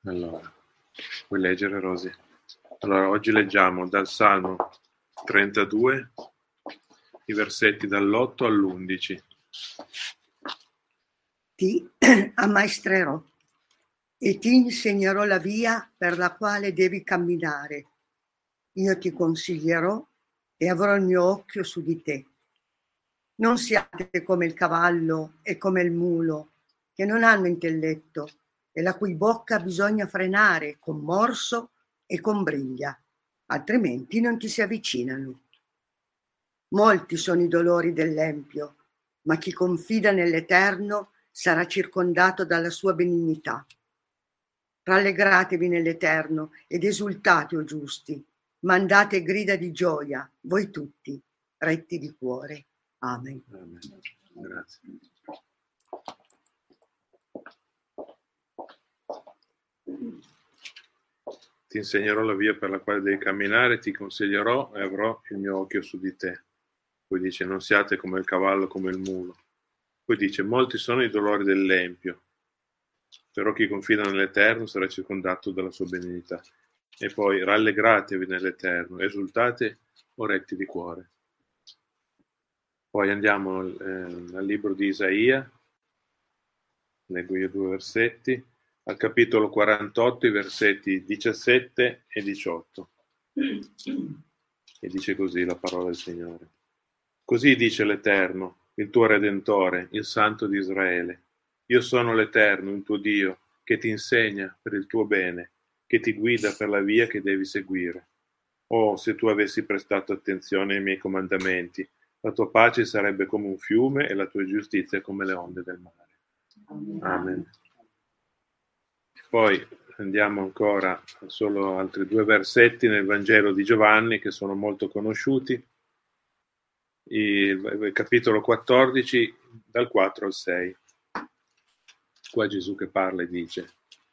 Allora, puoi leggere, Rosy? Allora, oggi leggiamo dal Salmo 32, i versetti dall'8 all'11. Ti ammaestrerò e ti insegnerò la via per la quale devi camminare. Io ti consiglierò e avrò il mio occhio su di te. Non siate come il cavallo e come il mulo, che non hanno intelletto e la cui bocca bisogna frenare con morso e con briglia, altrimenti non ti si avvicinano. Molti sono i dolori dell'empio, ma chi confida nell'Eterno sarà circondato dalla sua benignità. Rallegratevi nell'Eterno ed esultate, o giusti, mandate grida di gioia, voi tutti, retti di cuore. Amen. Amen. Grazie. Ti insegnerò la via per la quale devi camminare, ti consiglierò e avrò il mio occhio su di te. Poi dice, non siate come il cavallo, come il mulo. Poi dice, molti sono i dolori dell'empio, però chi confida nell'Eterno sarà circondato dalla sua benignità. E poi, rallegratevi nell'Eterno, esultate, o retti di cuore. Poi andiamo al libro di Isaia, leggo io 2 versetti, al capitolo 48, i versetti 17 e 18. E dice così la parola del Signore. Così dice l'Eterno, il tuo Redentore, il Santo di Israele. Io sono l'Eterno, il tuo Dio, che ti insegna per il tuo bene, che ti guida per la via che devi seguire. Oh, se tu avessi prestato attenzione ai miei comandamenti, la tua pace sarebbe come un fiume e la tua giustizia come le onde del mare. Amen. Poi andiamo ancora solo altri 2 versetti nel Vangelo di Giovanni che sono molto conosciuti. Il capitolo 14 dal 4 al 6. Qua Gesù che parla e dice: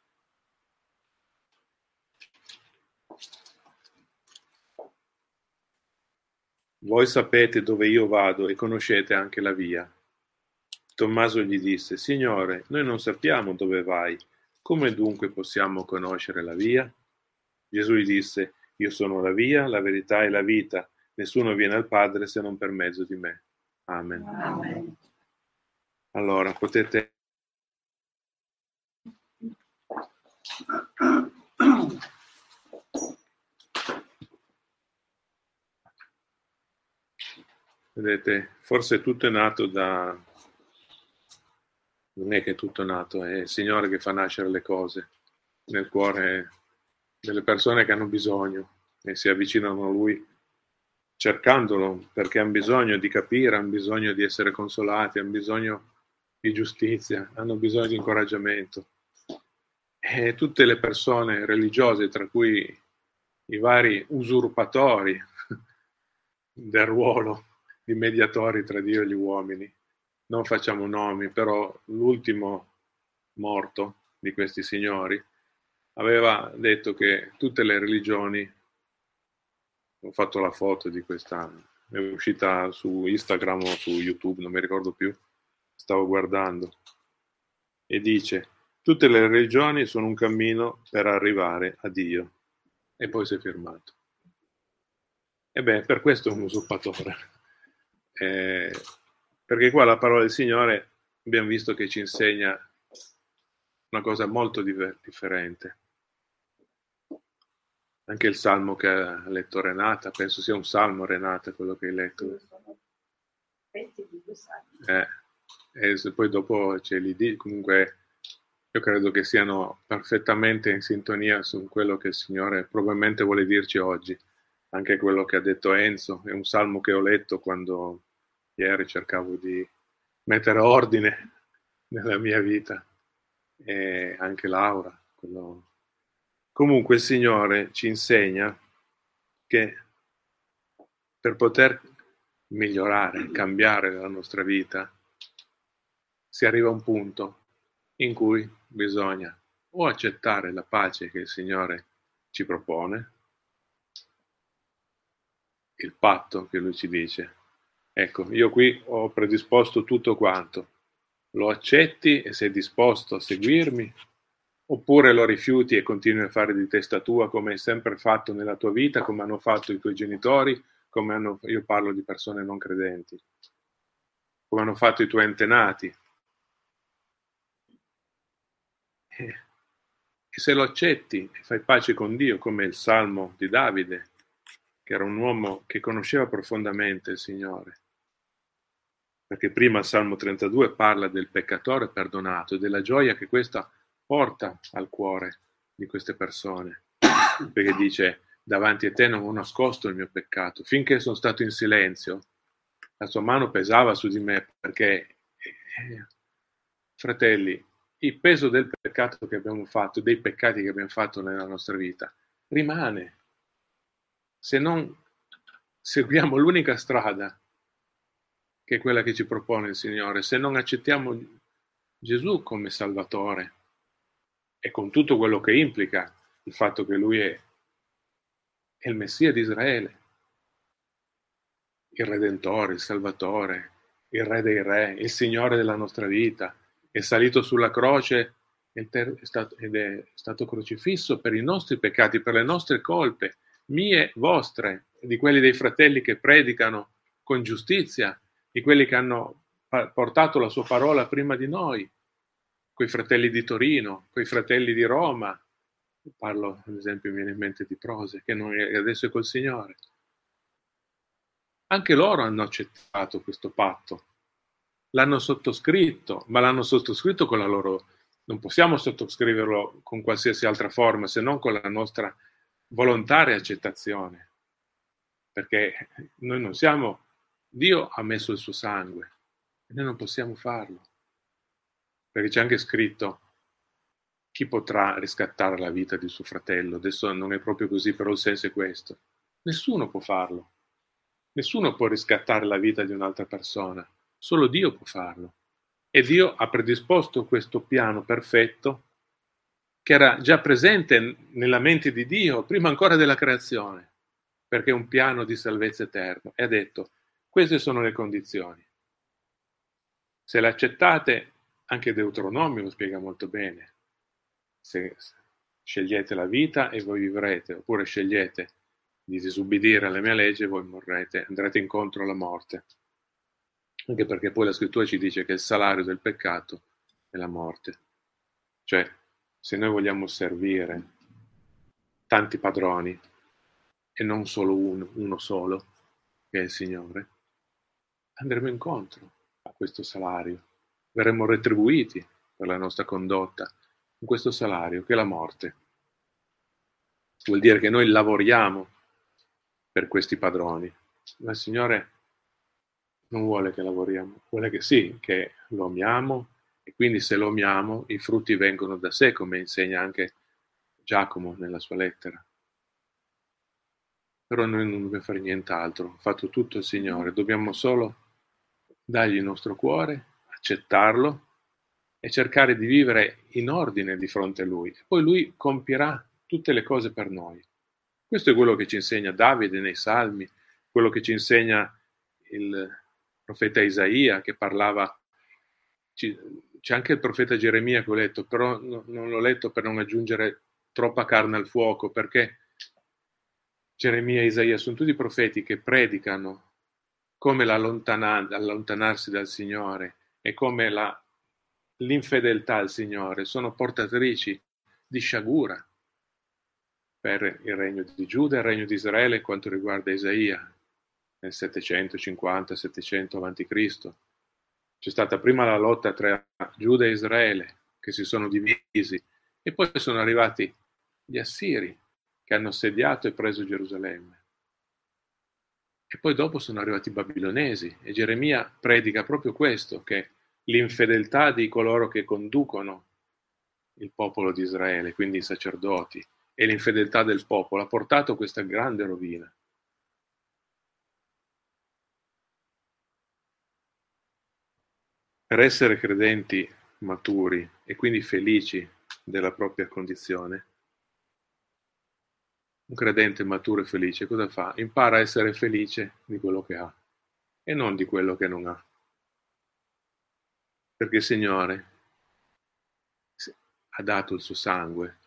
voi sapete dove io vado e conoscete anche la via. Tommaso gli disse: Signore, noi non sappiamo dove vai, come dunque possiamo conoscere la via? Gesù gli disse: io sono la via, la verità e la vita, nessuno viene al Padre se non per mezzo di me. Amen. Amen. Allora, potete... Vedete, forse tutto è nato da... Non è che tutto è nato, è il Signore che fa nascere le cose nel cuore delle persone che hanno bisogno e si avvicinano a Lui cercandolo perché hanno bisogno di capire, hanno bisogno di essere consolati, hanno bisogno di giustizia, hanno bisogno di incoraggiamento. E tutte le persone religiose, tra cui i vari usurpatori del ruolo di mediatori tra Dio e gli uomini, non facciamo nomi, però l'ultimo morto di questi signori aveva detto che tutte le religioni, ho fatto la foto di questa, è uscita su Instagram o su YouTube, non mi ricordo più, stavo guardando, e dice: tutte le religioni sono un cammino per arrivare a Dio, e poi si è firmato. E beh, per questo è un usurpatore, perché qua la parola del Signore abbiamo visto che ci insegna una cosa molto differente. Anche il salmo che ha letto Renata, penso sia un salmo, Renata, quello che hai letto. E se poi dopo c'è l'ID, comunque io credo che siano perfettamente in sintonia su quello che il Signore probabilmente vuole dirci oggi. Anche quello che ha detto Enzo, è un salmo che ho letto quando ieri cercavo di mettere ordine nella mia vita, e anche Laura. Comunque il Signore ci insegna che per poter migliorare, cambiare la nostra vita, si arriva a un punto in cui bisogna o accettare la pace che il Signore ci propone, il patto che Lui ci dice. Ecco, io qui ho predisposto tutto quanto, lo accetti e sei disposto a seguirmi, oppure lo rifiuti e continui a fare di testa tua come hai sempre fatto nella tua vita, come hanno fatto i tuoi genitori, io parlo di persone non credenti, come hanno fatto i tuoi antenati. E se lo accetti e fai pace con Dio, come il Salmo di Davide, che era un uomo che conosceva profondamente il Signore, perché prima il Salmo 32 parla del peccatore perdonato e della gioia che questa porta al cuore di queste persone, perché dice: davanti a te non ho nascosto il mio peccato, finché sono stato in silenzio la sua mano pesava su di me, perché fratelli, il peso del peccato che abbiamo fatto, dei peccati che abbiamo fatto nella nostra vita rimane se non seguiamo l'unica strada che è quella che ci propone il Signore, se non accettiamo Gesù come Salvatore e con tutto quello che implica il fatto che Lui è il Messia di Israele, il Redentore, il Salvatore, il Re dei Re, il Signore della nostra vita, è salito sulla croce ed è stato crocifisso per i nostri peccati, per le nostre colpe, mie, vostre, di quelli dei fratelli che predicano con giustizia, di quelli che hanno portato la sua parola prima di noi, quei fratelli di Torino, quei fratelli di Roma. Parlo, ad esempio, mi viene in mente di Prose, che adesso è col Signore. Anche loro hanno accettato questo patto, l'hanno sottoscritto, ma l'hanno sottoscritto con la loro... Non possiamo sottoscriverlo con qualsiasi altra forma, se non con la nostra volontaria accettazione, perché noi non siamo... Dio ha messo il suo sangue e noi non possiamo farlo, perché c'è anche scritto: chi potrà riscattare la vita di suo fratello? Adesso non è proprio così, però il senso è questo. Nessuno può farlo. Nessuno può riscattare la vita di un'altra persona, solo Dio può farlo. E Dio ha predisposto questo piano perfetto che era già presente nella mente di Dio prima ancora della creazione, perché è un piano di salvezza eterno. E ha detto: queste sono le condizioni. Se le accettate, anche Deuteronomio lo spiega molto bene. Se scegliete la vita e voi vivrete, oppure scegliete di disubbidire alle mie leggi e voi morrete, andrete incontro alla morte. Anche perché poi la scrittura ci dice che il salario del peccato è la morte. Cioè, se noi vogliamo servire tanti padroni e non solo uno solo, che è il Signore, andremo incontro a questo salario, verremo retribuiti per la nostra condotta in questo salario che è la morte. Vuol dire che noi lavoriamo per questi padroni, ma il Signore non vuole che lavoriamo, vuole che sì, che lo amiamo, e quindi se lo amiamo i frutti vengono da sé, come insegna anche Giacomo nella sua lettera. Però noi non dobbiamo fare nient'altro, ha fatto tutto il Signore, dobbiamo solo dargli il nostro cuore, accettarlo e cercare di vivere in ordine di fronte a Lui. E poi Lui compierà tutte le cose per noi. Questo è quello che ci insegna Davide nei Salmi, quello che ci insegna il profeta Isaia, che parlava... C'è anche il profeta Geremia che ho letto, però non l'ho letto per non aggiungere troppa carne al fuoco, perché Geremia e Isaia sono tutti profeti che predicano come l'allontanarsi dal Signore e come l'infedeltà al Signore sono portatrici di sciagura per il regno di Giuda e il regno di Israele quanto riguarda Isaia nel 750-700 a.C. C'è stata prima la lotta tra Giuda e Israele che si sono divisi e poi sono arrivati gli Assiri che hanno assediato e preso Gerusalemme. E poi dopo sono arrivati i babilonesi e Geremia predica proprio questo, che l'infedeltà di coloro che conducono il popolo di Israele, quindi i sacerdoti, e l'infedeltà del popolo ha portato a questa grande rovina. Per essere credenti maturi e quindi felici della propria condizione, un credente maturo e felice cosa fa? Impara a essere felice di quello che ha e non di quello che non ha. Perché il Signore ha dato il suo sangue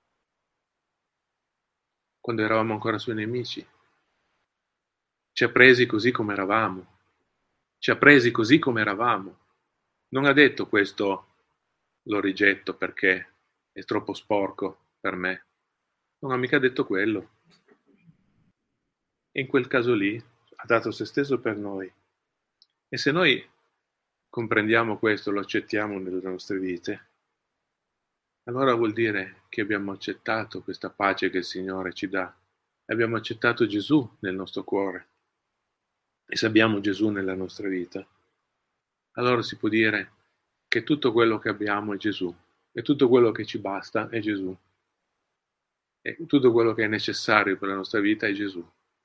quando eravamo ancora suoi nemici. Ci ha presi così come eravamo. Ci ha presi così come eravamo. Non ha detto questo lo rigetto perché è troppo sporco per me. Non ha mica detto quello. E in quel caso lì ha dato se stesso per noi. E se noi comprendiamo questo, lo accettiamo nelle nostre vite, allora vuol dire che abbiamo accettato questa pace che il Signore ci dà. Abbiamo accettato Gesù nel nostro cuore. E se abbiamo Gesù nella nostra vita, allora si può dire che tutto quello che abbiamo è Gesù. E tutto quello che ci basta è Gesù. E tutto quello che è necessario per la nostra vita è Gesù.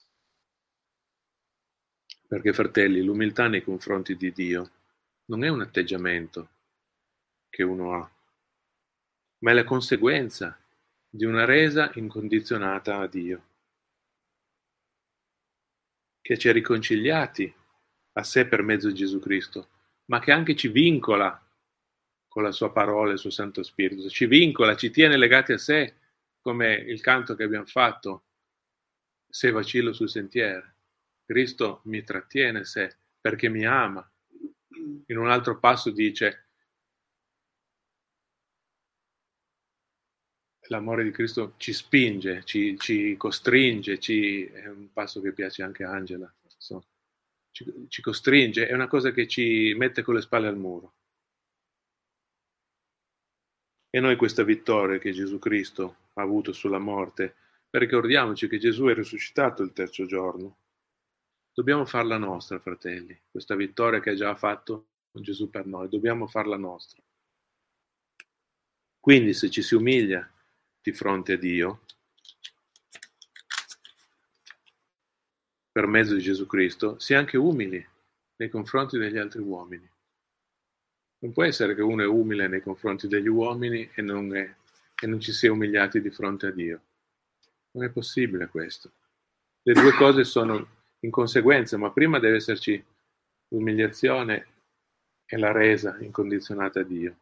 Perché, fratelli, l'umiltà nei confronti di Dio non è un atteggiamento che uno ha, ma è la conseguenza di una resa incondizionata a Dio, che ci ha riconciliati a sé per mezzo di Gesù Cristo, ma che anche ci vincola con la sua parola e il suo Santo Spirito, ci vincola, ci tiene legati a sé, come il canto che abbiamo fatto, se vacillo sul sentiero. Cristo mi trattiene a sé perché mi ama. In un altro passo dice: l'amore di Cristo ci spinge, ci costringe, è un passo che piace anche a Angela, so. Ci costringe, è una cosa che ci mette con le spalle al muro. E noi questa vittoria che Gesù Cristo ha avuto sulla morte, ricordiamoci che Gesù è risuscitato il terzo giorno. Dobbiamo farla nostra, fratelli, questa vittoria che ha già fatto Gesù per noi, dobbiamo farla nostra. Quindi se ci si umilia di fronte a Dio, per mezzo di Gesù Cristo, si è anche umili nei confronti degli altri uomini. Non può essere che uno è umile nei confronti degli uomini e non ci sia umiliati di fronte a Dio. Non è possibile questo. Le due cose sono in conseguenza, ma prima deve esserci l'umiliazione e la resa incondizionata a Dio.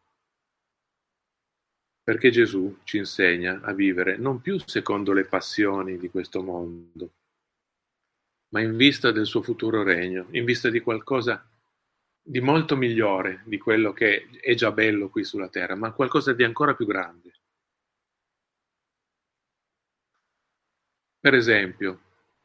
Perché Gesù ci insegna a vivere non più secondo le passioni di questo mondo, ma in vista del suo futuro regno, in vista di qualcosa di molto migliore di quello che è già bello qui sulla terra, ma qualcosa di ancora più grande. Per esempio,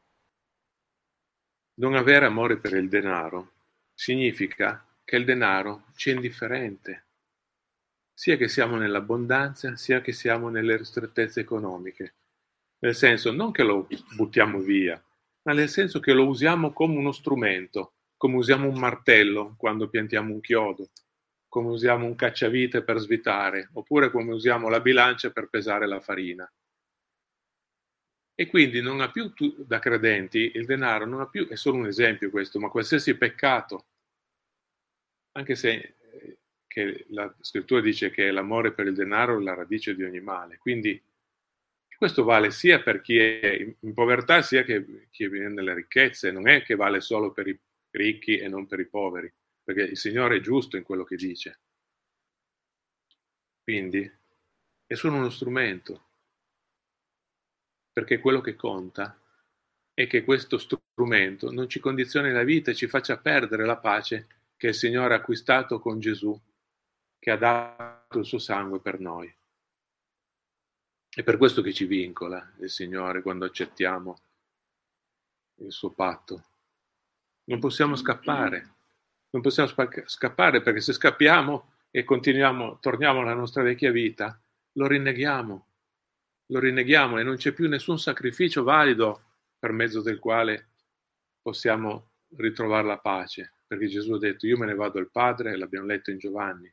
non avere amore per il denaro significa che il denaro ci è indifferente, sia che siamo nell'abbondanza, sia che siamo nelle ristrettezze economiche. Nel senso, non che lo buttiamo via, ma nel senso che lo usiamo come uno strumento, come usiamo un martello quando piantiamo un chiodo, come usiamo un cacciavite per svitare, oppure come usiamo la bilancia per pesare la farina. E quindi non ha più, da credenti, il denaro non ha più, è solo un esempio questo, ma qualsiasi peccato, anche se che la scrittura dice che l'amore per il denaro è la radice di ogni male, quindi questo vale sia per chi è in povertà, sia che chi viene nelle ricchezze, non è che vale solo per i ricchi e non per i poveri, perché il Signore è giusto in quello che dice. Quindi è solo uno strumento, perché quello che conta è che questo strumento non ci condizioni la vita e ci faccia perdere la pace che il Signore ha acquistato con Gesù, che ha dato il suo sangue per noi. È per questo che ci vincola il Signore quando accettiamo il suo patto. Non possiamo scappare, non possiamo scappare, perché se scappiamo e torniamo alla nostra vecchia vita, lo rinneghiamo e non c'è più nessun sacrificio valido per mezzo del quale possiamo ritrovare la pace, perché Gesù ha detto: io me ne vado al Padre, l'abbiamo letto in Giovanni,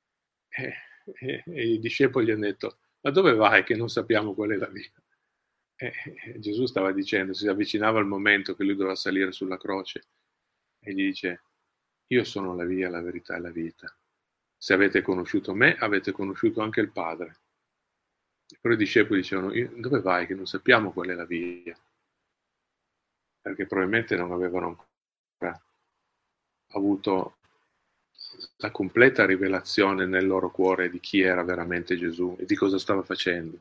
e i discepoli gli hanno detto: ma dove vai che non sappiamo qual è la via? Gesù stava dicendo, si avvicinava il momento che lui doveva salire sulla croce e gli dice: io sono la via, la verità e la vita. Se avete conosciuto me, avete conosciuto anche il Padre. Però i discepoli dicevano: dove vai che non sappiamo qual è la via? Perché probabilmente non avevano ancora avuto la completa rivelazione nel loro cuore di chi era veramente Gesù e di cosa stava facendo.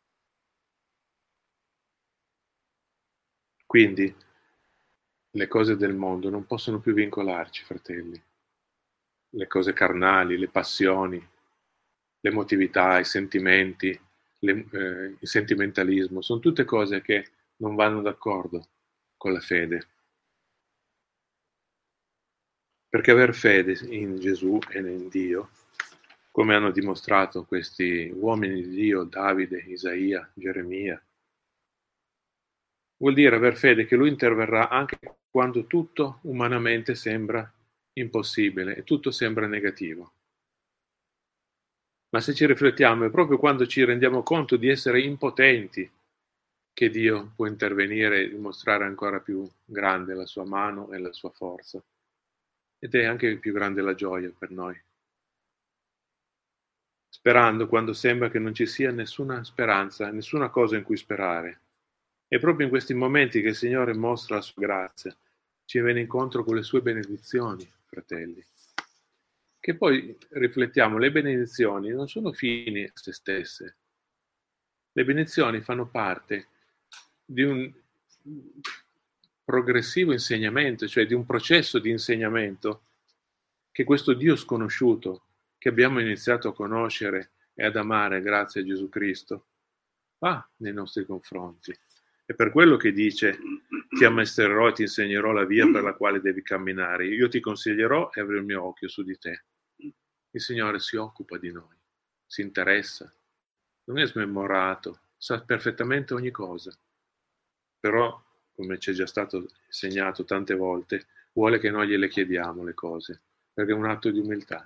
Quindi le cose del mondo non possono più vincolarci, fratelli. Le cose carnali, le passioni, l'emotività, i sentimenti, il sentimentalismo, sono tutte cose che non vanno d'accordo con la fede. Perché aver fede in Gesù e in Dio, come hanno dimostrato questi uomini di Dio, Davide, Isaia, Geremia, vuol dire aver fede che Lui interverrà anche quando tutto umanamente sembra impossibile e tutto sembra negativo. Ma se ci riflettiamo, è proprio quando ci rendiamo conto di essere impotenti che Dio può intervenire e dimostrare ancora più grande la sua mano e la sua forza. Ed è anche più grande la gioia per noi. Sperando quando sembra che non ci sia nessuna speranza, nessuna cosa in cui sperare. È proprio in questi momenti che il Signore mostra la sua grazia, ci viene incontro con le sue benedizioni, fratelli. Che poi riflettiamo, le benedizioni non sono fini a se stesse. Le benedizioni fanno parte di un progressivo insegnamento, cioè di un processo di insegnamento che questo Dio sconosciuto, che abbiamo iniziato a conoscere e ad amare grazie a Gesù Cristo, fa nei nostri confronti. È per quello che dice: ti ammaestrerò e ti insegnerò la via per la quale devi camminare. Io ti consiglierò e avrò il mio occhio su di te. Il Signore si occupa di noi, si interessa, non è smemorato, sa perfettamente ogni cosa. Però, come ci è già stato insegnato tante volte, vuole che noi gliele chiediamo le cose, perché è un atto di umiltà.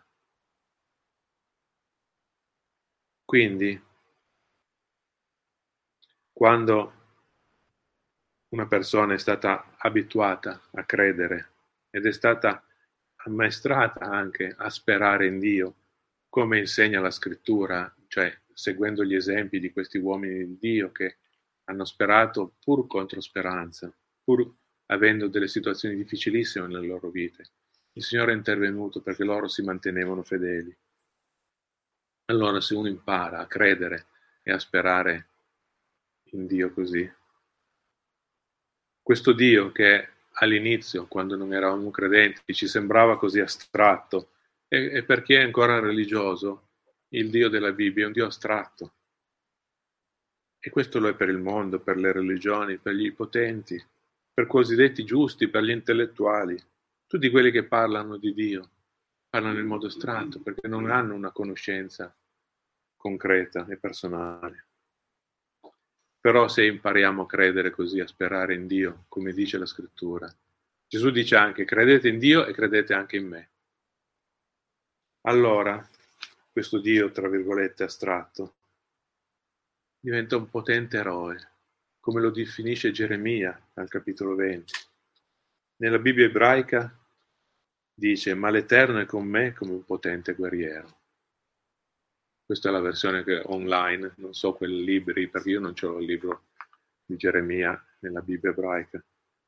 Quindi, quando una persona è stata abituata a credere ed è stata ammaestrata anche a sperare in Dio, come insegna la scrittura, cioè seguendo gli esempi di questi uomini di Dio che hanno sperato pur contro speranza, pur avendo delle situazioni difficilissime nelle loro vite. Il Signore è intervenuto perché loro si mantenevano fedeli. Allora, se uno impara a credere e a sperare in Dio così, questo Dio che all'inizio, quando non eravamo credenti, ci sembrava così astratto, e per chi è ancora religioso, il Dio della Bibbia è un Dio astratto. E questo lo è per il mondo, per le religioni, per gli potenti, per i cosiddetti giusti, per gli intellettuali. Tutti quelli che parlano di Dio parlano in modo astratto perché non hanno una conoscenza concreta e personale. Però se impariamo a credere così, a sperare in Dio, come dice la scrittura, Gesù dice anche: credete in Dio e credete anche in me. Allora, questo Dio, tra virgolette, astratto, diventa un potente eroe, come lo definisce Geremia al capitolo 20. Nella Bibbia ebraica dice: ma l'Eterno è con me come un potente guerriero. Questa è la versione che online, non so quei libri, perché io non c'ho il libro di Geremia nella Bibbia ebraica.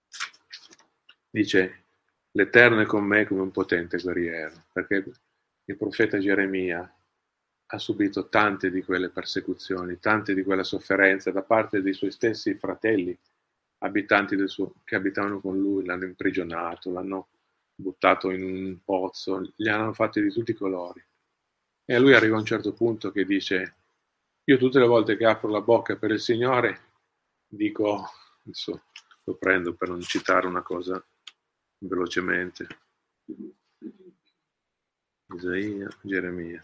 Dice: l'Eterno è con me come un potente guerriero, perché il profeta Geremia ha subito tante di quelle persecuzioni, tante di quella sofferenza da parte dei suoi stessi fratelli, abitanti che abitavano con lui, l'hanno imprigionato, l'hanno buttato in un pozzo, gli hanno fatti di tutti i colori. E a lui arriva a un certo punto che dice: io tutte le volte che apro la bocca per il Signore dico, adesso lo prendo per non citare una cosa velocemente, Isaia, Geremia.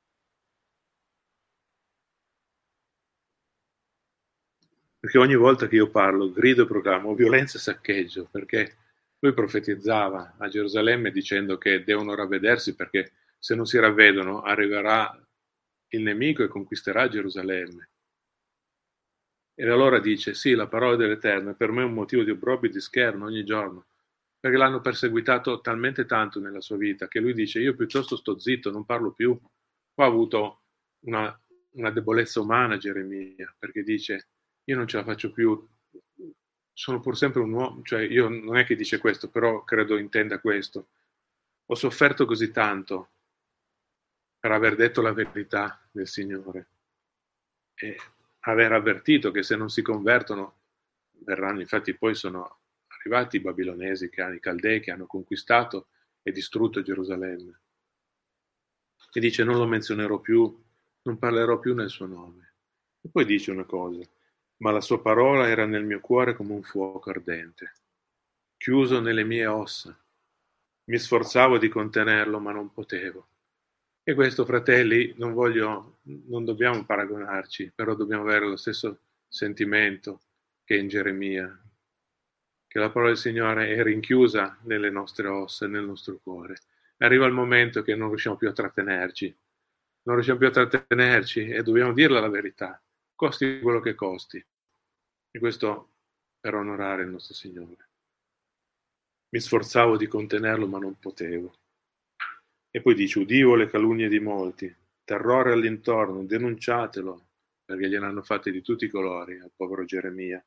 Perché ogni volta che io parlo, grido e proclamo violenza e saccheggio, perché lui profetizzava a Gerusalemme dicendo che devono ravvedersi perché se non si ravvedono arriverà il nemico e conquisterà Gerusalemme. E allora dice: sì, la parola dell'Eterno è per me un motivo di obbrobio e di scherno ogni giorno, perché l'hanno perseguitato talmente tanto nella sua vita che lui dice: io piuttosto sto zitto, non parlo più. Qua ha avuto una debolezza umana Geremia, perché dice: io non ce la faccio più, sono pur sempre un uomo, cioè io non è che dice questo, però credo intenda questo. Ho sofferto così tanto per aver detto la verità del Signore e aver avvertito che se non si convertono verranno. Infatti poi sono arrivati i babilonesi, i caldei, che hanno conquistato e distrutto Gerusalemme. E dice: non lo menzionerò più, non parlerò più nel suo nome. E poi dice una cosa: ma la sua parola era nel mio cuore come un fuoco ardente, chiuso nelle mie ossa. Mi sforzavo di contenerlo, ma non potevo. E questo, fratelli, non dobbiamo paragonarci, però dobbiamo avere lo stesso sentimento che in Geremia, che la parola del Signore è rinchiusa nelle nostre ossa, nel nostro cuore. Arriva il momento che non riusciamo più a trattenerci, e dobbiamo dirla la verità, costi quello che costi. E questo per onorare il nostro Signore. Mi sforzavo di contenerlo, ma non potevo. E poi dice: udivo le calunnie di molti, terrore all'intorno, denunciatelo, perché gliene hanno fatte di tutti i colori al povero Geremia.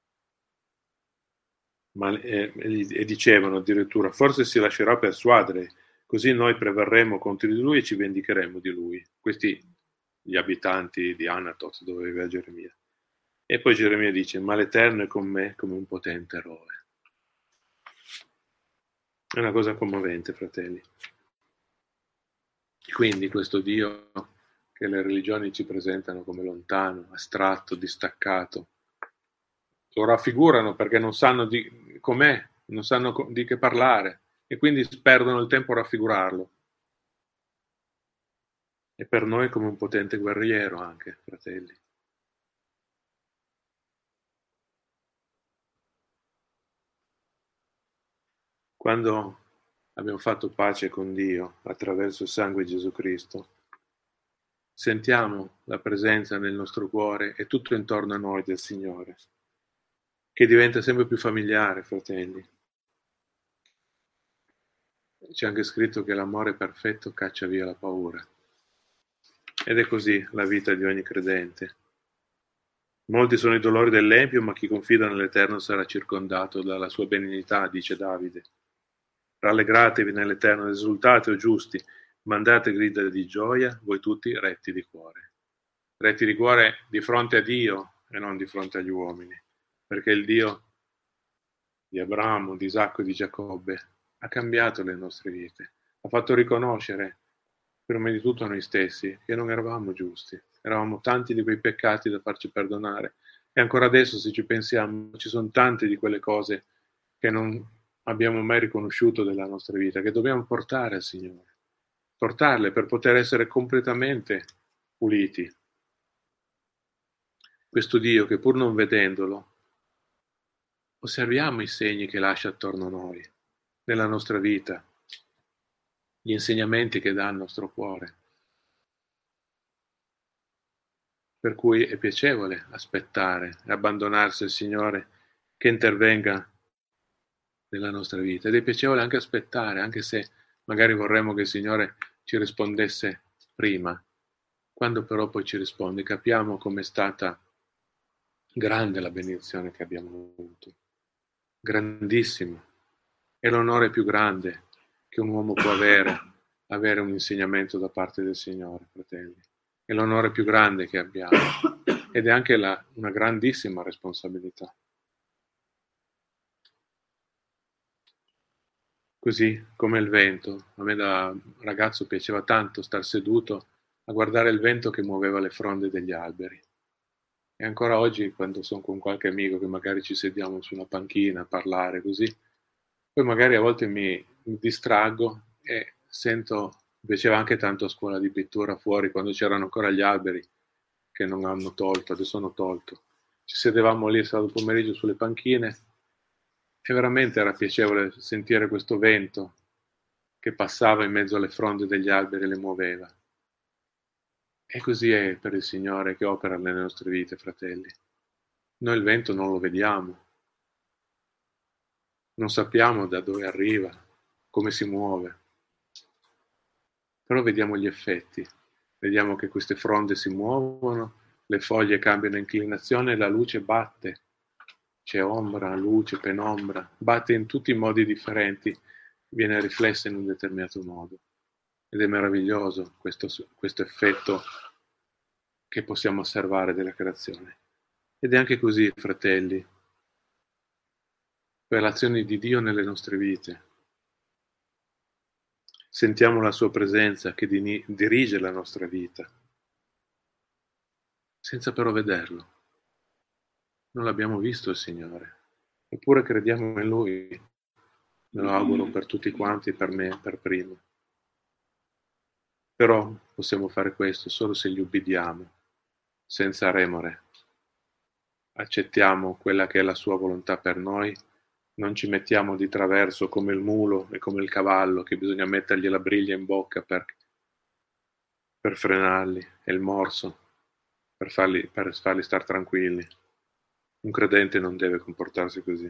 E dicevano addirittura: forse si lascerà persuadere, così noi prevarremo contro di lui e ci vendicheremo di lui. Questi gli abitanti di Anatot, dove viveva Geremia. E poi Geremia dice: ma l'Eterno è con me come un potente eroe. È una cosa commovente, fratelli. Quindi questo Dio che le religioni ci presentano come lontano, astratto, distaccato, lo raffigurano perché non sanno di com'è, non sanno di che parlare e quindi perdono il tempo a raffigurarlo. E per noi come un potente guerriero anche, fratelli. Quando abbiamo fatto pace con Dio attraverso il sangue di Gesù Cristo, sentiamo la presenza nel nostro cuore e tutto intorno a noi del Signore, che diventa sempre più familiare, fratelli. C'è anche scritto che l'amore perfetto caccia via la paura. Ed è così la vita di ogni credente. Molti sono i dolori dell'empio, ma chi confida nell'Eterno sarà circondato dalla sua benignità, dice Davide. Rallegratevi nell'Eterno, esultate, o giusti, mandate grida di gioia, voi tutti retti di cuore. Retti di cuore di fronte a Dio e non di fronte agli uomini, perché il Dio di Abramo, di Isacco e di Giacobbe ha cambiato le nostre vite, ha fatto riconoscere, prima di tutto a noi stessi, che non eravamo giusti, eravamo tanti di quei peccati da farci perdonare e ancora adesso, se ci pensiamo, ci sono tante di quelle cose che non abbiamo mai riconosciuto della nostra vita, che dobbiamo portare al Signore, portarle per poter essere completamente puliti. Questo Dio che pur non vedendolo, osserviamo i segni che lascia attorno a noi, nella nostra vita, gli insegnamenti che dà al nostro cuore. Per cui è piacevole aspettare e abbandonarsi al Signore che intervenga nella nostra vita. Ed è piacevole anche aspettare, anche se magari vorremmo che il Signore ci rispondesse prima. Quando però poi ci risponde, capiamo com'è stata grande la benedizione che abbiamo avuto. Grandissimo. È l'onore più grande che un uomo può avere un insegnamento da parte del Signore, fratelli. È l'onore più grande che abbiamo ed è anche una grandissima responsabilità. Così come il vento, a me da ragazzo piaceva tanto star seduto a guardare il vento che muoveva le fronde degli alberi. E ancora oggi, quando sono con qualche amico che magari ci sediamo su una panchina a parlare così, poi magari a volte mi distraggo e sento, mi piaceva anche tanto a scuola di pittura fuori, quando c'erano ancora gli alberi che non hanno tolto, adesso hanno tolto. Ci sedevamo lì il sabato pomeriggio sulle panchine e veramente era piacevole sentire questo vento che passava in mezzo alle fronde degli alberi e le muoveva. E così è per il Signore che opera nelle nostre vite, fratelli. Noi il vento non lo vediamo, non sappiamo da dove arriva, come si muove, però vediamo gli effetti, vediamo che queste fronde si muovono, le foglie cambiano inclinazione, la luce batte, c'è ombra, luce, penombra, batte in tutti i modi differenti viene riflessa in un determinato modo. Ed è meraviglioso questo effetto che possiamo osservare della creazione. Ed è anche così, fratelli, per l'azione di Dio nelle nostre vite. Sentiamo la sua presenza che dirige la nostra vita, senza però vederlo. Non l'abbiamo visto il Signore, eppure crediamo in Lui. Me lo auguro per tutti quanti, per me, per primo. Però possiamo fare questo solo se gli ubbidiamo, senza remore. Accettiamo quella che è la sua volontà per noi, non ci mettiamo di traverso come il mulo e come il cavallo, che bisogna mettergli la briglia in bocca per frenarli, e il morso, per farli star tranquilli. Un credente non deve comportarsi così.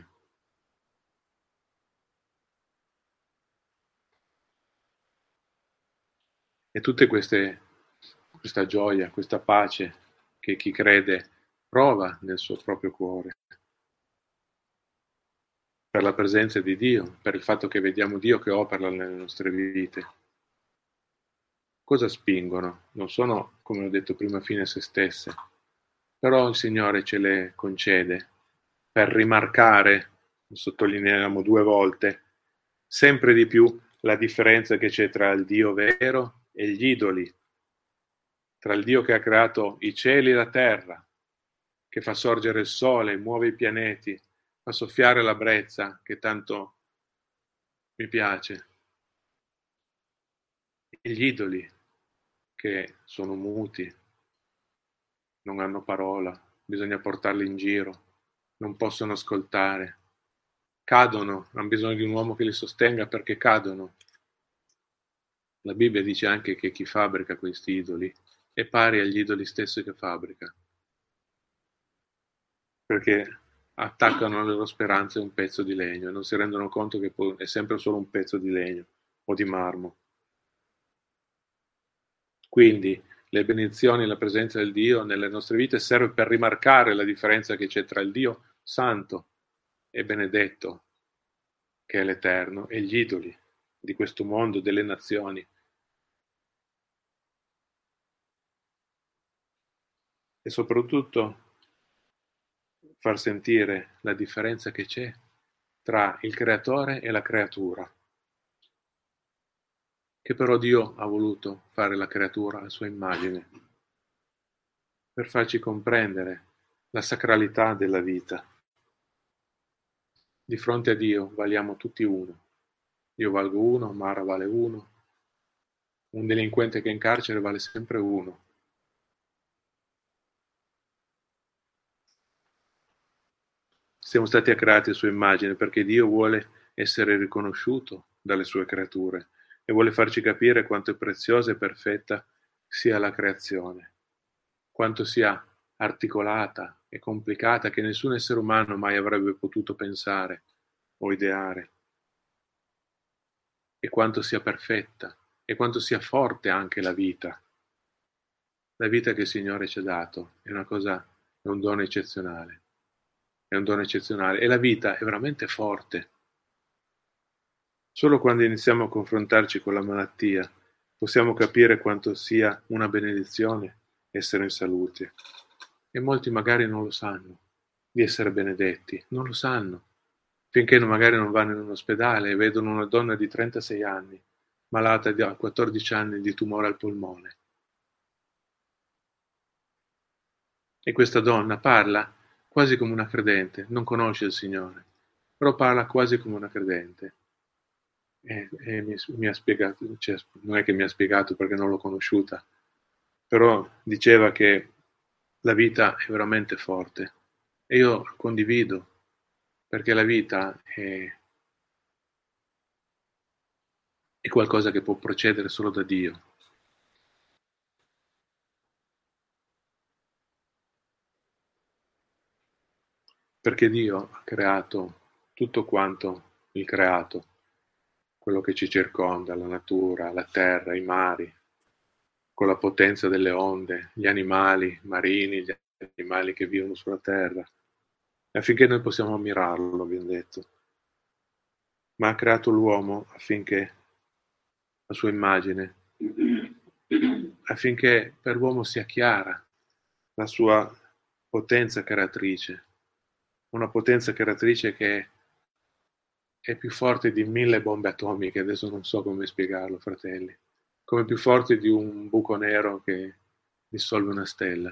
E tutte questa gioia, questa pace che chi crede prova nel suo proprio cuore, per la presenza di Dio, per il fatto che vediamo Dio che opera nelle nostre vite. Cosa spingono? Non sono, come ho detto prima, fine a se stesse, però il Signore ce le concede per rimarcare, lo sottolineiamo 2 volte, sempre di più la differenza che c'è tra il Dio vero e gli idoli, tra il Dio che ha creato i cieli e la terra, che fa sorgere il sole, muove i pianeti, fa soffiare la brezza che tanto mi piace, e gli idoli che sono muti, non hanno parola, bisogna portarli in giro, non possono ascoltare, cadono, hanno bisogno di un uomo che li sostenga perché cadono. La Bibbia dice anche che chi fabbrica questi idoli è pari agli idoli stessi che fabbrica, perché attaccano alle loro speranze un pezzo di legno e non si rendono conto che è sempre solo un pezzo di legno o di marmo. Quindi le benedizioni e la presenza del Dio nelle nostre vite serve per rimarcare la differenza che c'è tra il Dio santo e benedetto, che è l'Eterno, e gli idoli di questo mondo, delle nazioni. E soprattutto far sentire la differenza che c'è tra il creatore e la creatura, che però Dio ha voluto fare la creatura a sua immagine, per farci comprendere la sacralità della vita. Di fronte a Dio valiamo tutti uno. Io valgo uno, Mara vale uno, un delinquente che è in carcere vale sempre uno. Siamo stati creati a sua immagine perché Dio vuole essere riconosciuto dalle sue creature e vuole farci capire quanto è preziosa e perfetta sia la creazione, quanto sia articolata e complicata che nessun essere umano mai avrebbe potuto pensare o ideare, e quanto sia perfetta e quanto sia forte anche la vita. La vita che il Signore ci ha dato è un dono eccezionale. È un dono eccezionale e la vita è veramente forte. Solo quando iniziamo a confrontarci con la malattia possiamo capire quanto sia una benedizione essere in salute. E molti magari non lo sanno, di essere benedetti, non lo sanno, finché magari non vanno in un ospedale e vedono una donna di 36 anni, malata da 14 anni di tumore al polmone. E questa donna parla quasi come una credente, non conosce il Signore, però parla quasi come una credente. E mi ha spiegato, cioè, non è che mi ha spiegato perché non l'ho conosciuta, però diceva che la vita è veramente forte e io condivido, perché la vita è qualcosa che può procedere solo da Dio. Perché Dio ha creato tutto quanto il creato, quello che ci circonda, la natura, la terra, i mari, con la potenza delle onde, gli animali marini, gli animali che vivono sulla terra, affinché noi possiamo ammirarlo, abbiamo detto. ma ha creato l'uomo affinché, a sua immagine, affinché per l'uomo sia chiara la sua potenza creatrice, una potenza creatrice che è più forte di 1000 bombe atomiche, adesso non so come spiegarlo, fratelli, come più forte di un buco nero che dissolve una stella.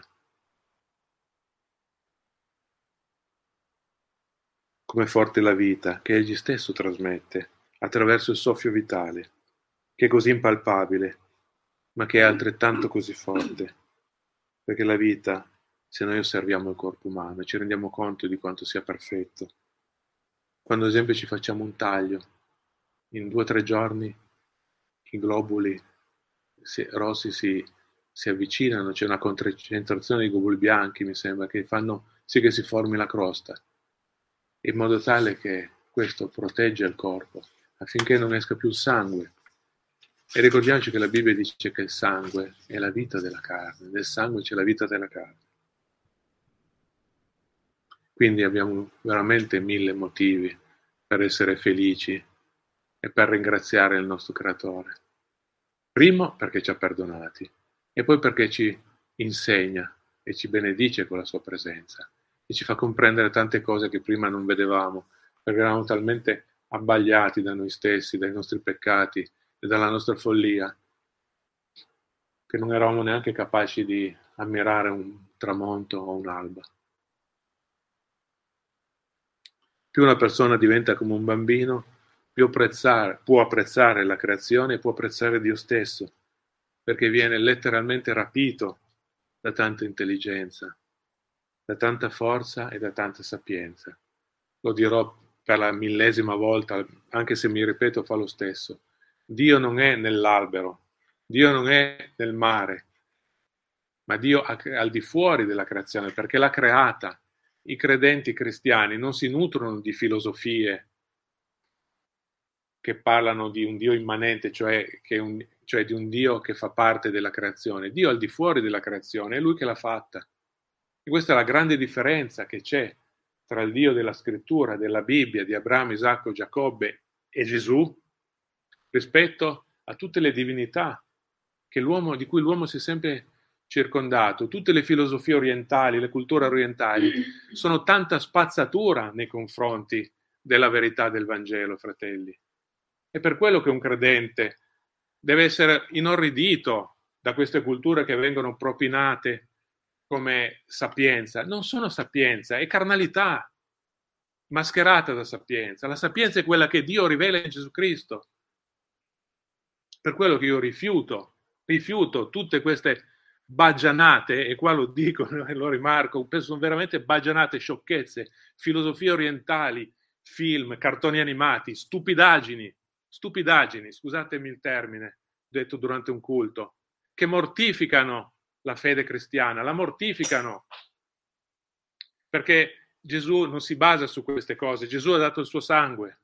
Come forte la vita, che egli stesso trasmette attraverso il soffio vitale, che è così impalpabile, ma che è altrettanto così forte, perché la vita, se noi osserviamo il corpo umano e ci rendiamo conto di quanto sia perfetto, quando ad esempio ci facciamo un taglio, in 2 o 3 giorni i globuli rossi si avvicinano, c'è una concentrazione di globuli bianchi, mi sembra, che fanno sì che si formi la crosta, in modo tale che questo protegge il corpo, affinché non esca più il sangue. E ricordiamoci che la Bibbia dice che il sangue è la vita della carne, nel sangue c'è la vita della carne. Quindi abbiamo veramente 1000 motivi per essere felici e per ringraziare il nostro Creatore. Primo perché ci ha perdonati e poi perché ci insegna e ci benedice con la sua presenza e ci fa comprendere tante cose che prima non vedevamo, perché eravamo talmente abbagliati da noi stessi, dai nostri peccati e dalla nostra follia, che non eravamo neanche capaci di ammirare un tramonto o un'alba. Più una persona diventa come un bambino, più può apprezzare la creazione e può apprezzare Dio stesso, perché viene letteralmente rapito da tanta intelligenza, da tanta forza e da tanta sapienza. Lo dirò per la 1000ª volta, anche se mi ripeto fa lo stesso. Dio non è nell'albero, Dio non è nel mare, ma Dio è al di fuori della creazione, perché l'ha creata. I credenti cristiani non si nutrono di filosofie che parlano di un Dio immanente, cioè di un Dio che fa parte della creazione. Dio è al di fuori della creazione, è Lui che l'ha fatta. E questa è la grande differenza che c'è tra il Dio della scrittura, della Bibbia, di Abramo, Isacco, Giacobbe e Gesù, rispetto a tutte le divinità di cui l'uomo si è sempre circondato. Tutte le filosofie orientali, le culture orientali, sono tanta spazzatura nei confronti della verità del Vangelo, fratelli. È per quello che un credente deve essere inorridito da queste culture che vengono propinate come sapienza. Non sono sapienza, è carnalità mascherata da sapienza. La sapienza è quella che Dio rivela in Gesù Cristo. Per quello che io rifiuto tutte queste baggianate, e qua lo dico e lo rimarco, sono veramente baggianate, sciocchezze, filosofie orientali, film, cartoni animati, stupidaggini, scusatemi il termine, detto durante un culto, che mortificano la fede cristiana, la mortificano, perché Gesù non si basa su queste cose, Gesù ha dato il suo sangue,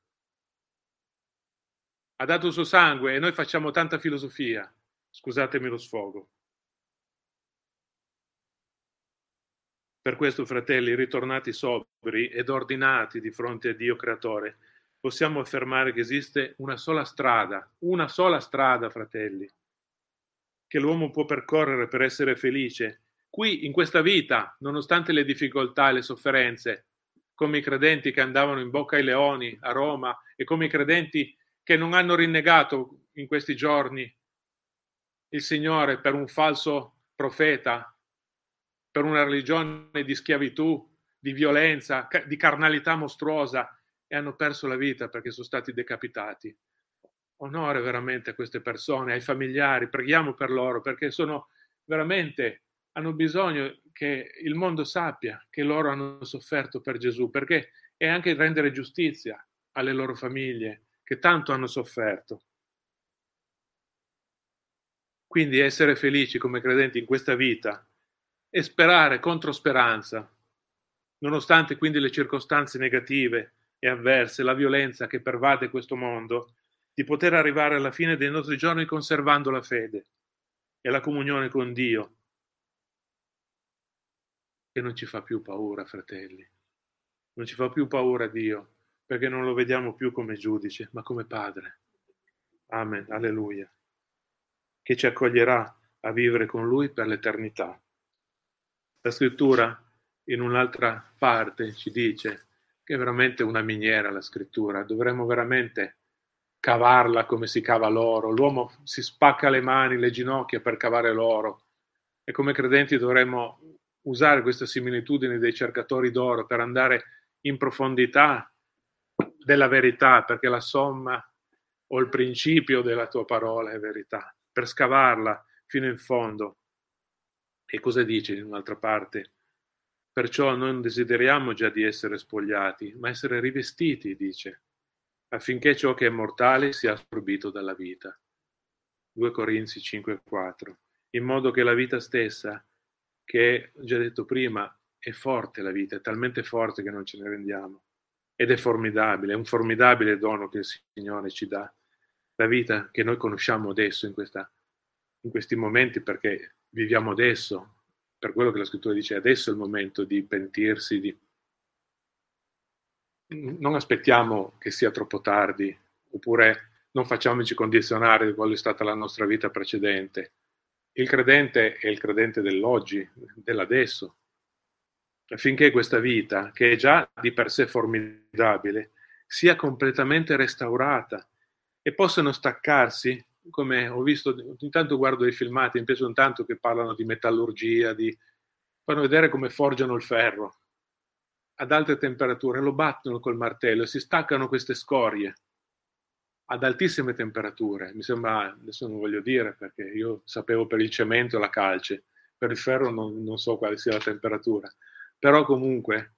e noi facciamo tanta filosofia, scusatemi lo sfogo. Per questo, fratelli, ritornati sobri ed ordinati di fronte a Dio Creatore, possiamo affermare che esiste una sola strada, fratelli, che l'uomo può percorrere per essere felice, qui in questa vita, nonostante le difficoltà e le sofferenze, come i credenti che andavano in bocca ai leoni a Roma e come i credenti che non hanno rinnegato in questi giorni il Signore per un falso profeta, per una religione di schiavitù, di violenza, di carnalità mostruosa, e hanno perso la vita perché sono stati decapitati. Onore veramente a queste persone, ai familiari, preghiamo per loro, perché hanno bisogno che il mondo sappia che loro hanno sofferto per Gesù, perché è anche rendere giustizia alle loro famiglie che tanto hanno sofferto. Quindi essere felici come credenti in questa vita e sperare contro speranza, nonostante quindi le circostanze negative e avverse, la violenza che pervade questo mondo, di poter arrivare alla fine dei nostri giorni conservando la fede e la comunione con Dio, che non ci fa più paura, fratelli. Non ci fa più paura Dio, perché non lo vediamo più come giudice, ma come Padre. Amen, alleluia. Che ci accoglierà a vivere con Lui per l'eternità. La scrittura, in un'altra parte, ci dice che è veramente una miniera la scrittura, dovremmo veramente cavarla come si cava l'oro. L'uomo si spacca le mani, le ginocchia per cavare l'oro, e come credenti dovremmo usare questa similitudine dei cercatori d'oro per andare in profondità della verità, perché la somma o il principio della tua parola è verità, per scavarla fino in fondo. E cosa dice in un'altra parte? Perciò non desideriamo già di essere spogliati, ma essere rivestiti, dice, affinché ciò che è mortale sia assorbito dalla vita. 2 Corinzi 5,4. In modo che la vita stessa, che ho già detto prima, è forte la vita, è talmente forte che non ce ne rendiamo. Ed è formidabile, è un formidabile dono che il Signore ci dà. La vita che noi conosciamo adesso in questi momenti, perché viviamo adesso, per quello che la scrittura dice, adesso è il momento di pentirsi, non aspettiamo che sia troppo tardi, oppure non facciamoci condizionare di qual è stata la nostra vita precedente. Il credente è il credente dell'oggi, dell'adesso, affinché questa vita, che è già di per sé formidabile, sia completamente restaurata e possano staccarsi, come ho visto, intanto guardo i filmati, mi piace tanto che parlano di metallurgia, fanno vedere come forgiano il ferro ad alte temperature, lo battono col martello e si staccano queste scorie ad altissime temperature. Mi sembra, adesso non voglio dire perché io sapevo per il cemento e la calce, per il ferro non so quale sia la temperatura, però comunque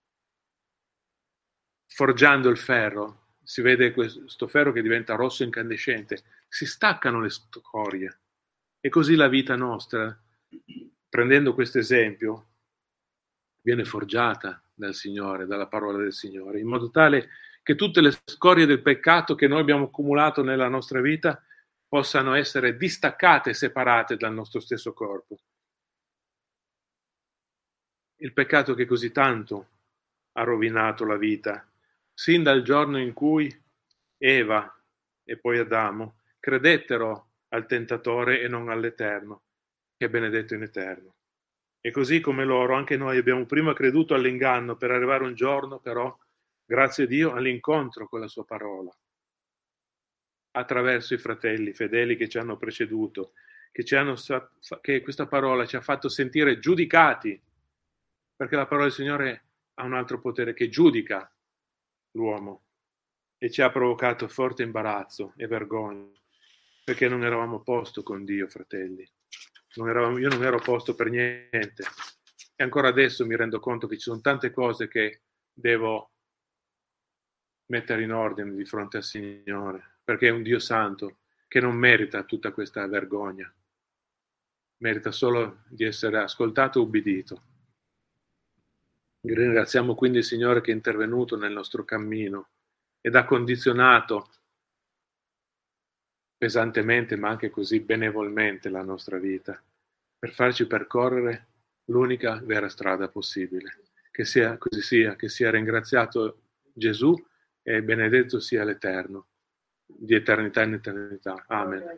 forgiando il ferro si vede questo ferro che diventa rosso incandescente, si staccano le scorie. E così la vita nostra, prendendo questo esempio, viene forgiata dal Signore, dalla parola del Signore, in modo tale che tutte le scorie del peccato che noi abbiamo accumulato nella nostra vita possano essere distaccate e separate dal nostro stesso corpo. Il peccato che così tanto ha rovinato la vita, sin dal giorno in cui Eva e poi Adamo credettero al tentatore e non all'Eterno, che è benedetto in eterno. E così come loro, anche noi abbiamo prima creduto all'inganno per arrivare un giorno, però, grazie a Dio, all'incontro con la sua parola. Attraverso i fratelli fedeli che ci hanno preceduto, che questa parola ci ha fatto sentire giudicati, perché la parola del Signore ha un altro potere che giudica l'uomo e ci ha provocato forte imbarazzo e vergogna, perché non eravamo a posto con Dio, fratelli. Io non ero a posto per niente, e ancora adesso mi rendo conto che ci sono tante cose che devo mettere in ordine di fronte al Signore, perché è un Dio santo che non merita tutta questa vergogna, merita solo di essere ascoltato e ubbidito. Ringraziamo quindi il Signore che è intervenuto nel nostro cammino ed ha condizionato pesantemente, ma anche così benevolmente, la nostra vita, per farci percorrere l'unica vera strada possibile. Che sia così sia, che sia ringraziato Gesù e benedetto sia l'Eterno, di eternità in eternità. Amen.